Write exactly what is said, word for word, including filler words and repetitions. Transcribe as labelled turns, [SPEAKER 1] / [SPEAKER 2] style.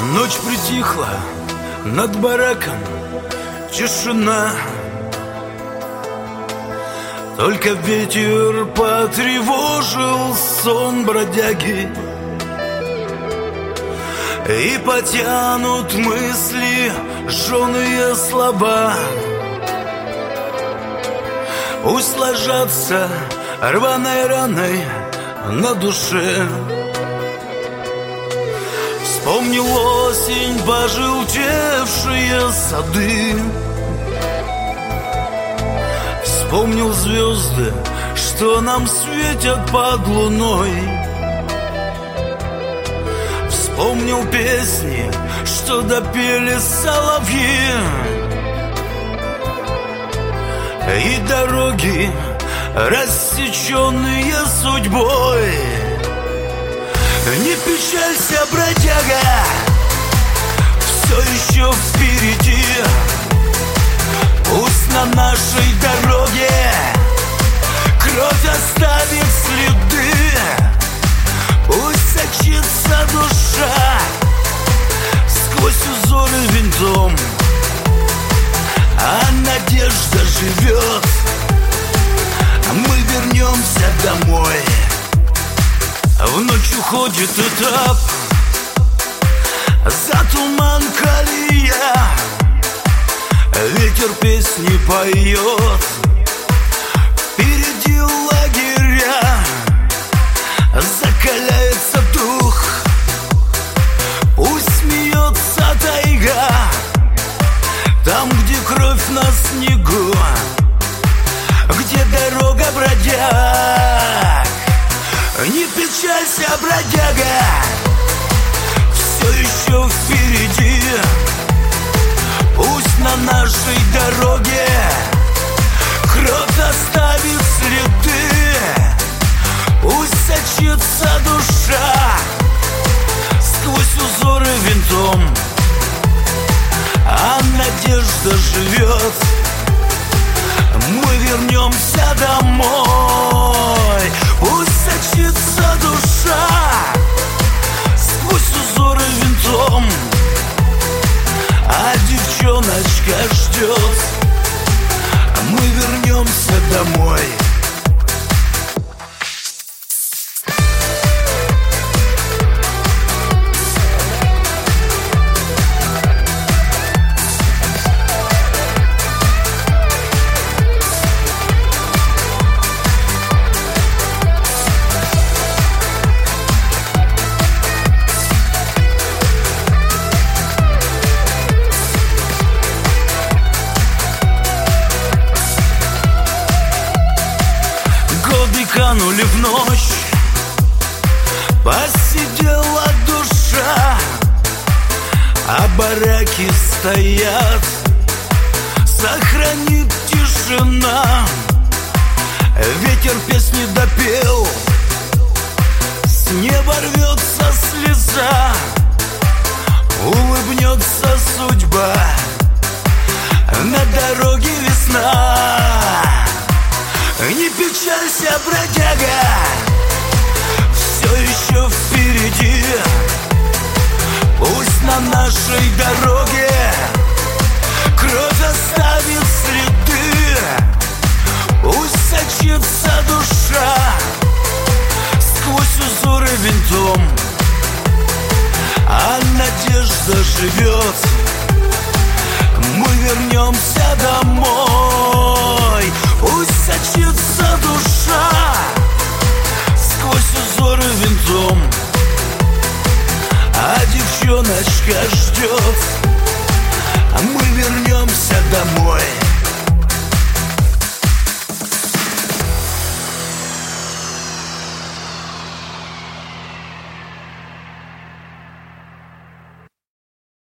[SPEAKER 1] Ночь притихла, над бараком тишина. Только ветер потревожил сон бродяги, и потянут мысли жженые слова. Пусть ложатся рваной раной на душе. Вспомнил осень, пожелтевшие сады. Вспомнил звезды, что нам светят под луной. Вспомнил песни, что допели соловьи, и дороги, рассеченные судьбой. Не печалься, бродяга, все еще впереди. Пусть на нашей дороге кровь оставит следы. Пусть сочится душа сквозь узоры винтом, а надежда живет. Мы вернемся домой. В ночь уходит этап, за туман колея. Ветер песни поет, впереди лагеря. Закаляется дух, пусть смеется тайга. Там, где кровь на снегу, где дорога бродяг. Не печалься, бродяга, все еще впереди. Пусть на нашей дороге кровь оставит следы. Пусть сочится душа сквозь узоры винтом, а надежда живет. Мы вернемся домой. Пусть сочится душа сквозь узоры винтом, а девчоночка ждет. Мы вернемся домой. Канули в ночь, посидела душа, а бараки стоят, сохранит тишина. Ветер песни допел, с неба рвется слеза. Улыбнется судьба, на дороге весна. Не печалься, бродяга, все еще впереди. Пусть на нашей дороге кровь оставит следы. Пусть сочится душа сквозь узоры винтом, а надежда живет. Мы вернемся домой. Пусть сочится душа сквозь узоры винтом, а девчоночка ждет. Мы вернемся домой.